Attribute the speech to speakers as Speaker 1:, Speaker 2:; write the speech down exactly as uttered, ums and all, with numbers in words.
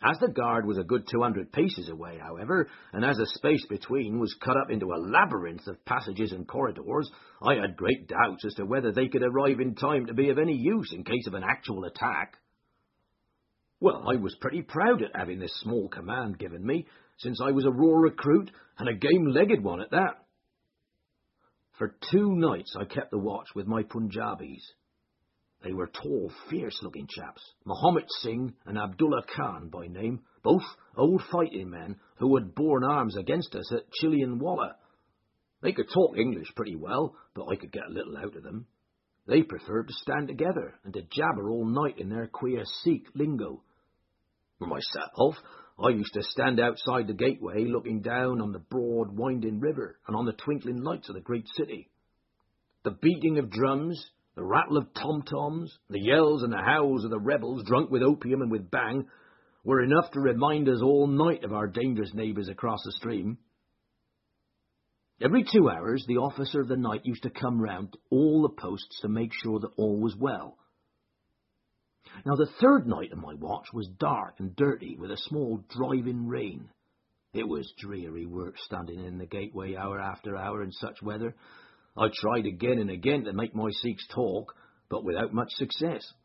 Speaker 1: As the guard was a good two hundred paces away, however, and as the space between was cut up into a labyrinth of passages and corridors, I had great doubts as to whether they could arrive in time to be of any use in case of an actual attack. Well, I was pretty proud at having this small command given me, since I was a raw recruit and a game-legged one at that. For two nights I kept the watch with my Punjabis. They were tall, fierce-looking chaps, Mohammed Singh and Abdullah Khan by name, both old fighting men who had borne arms against us at Chilianwalla. They could talk English pretty well, but I could get a little out of them. They preferred to stand together and to jabber all night in their queer Sikh lingo. For myself, I used to stand outside the gateway looking down on the broad, winding river and on the twinkling lights of the great city. The beating of drums, the rattle of tom-toms, the yells and the howls of the rebels drunk with opium and with bang were enough to remind us all night of our dangerous neighbours across the stream. Every two hours the officer of the night used to come round to all the posts to make sure that all was well. Now the third night of my watch was dark and dirty with a small driving rain. It was dreary work standing in the gateway hour after hour in such weather. I tried again and again to make my Sikhs talk, but without much success.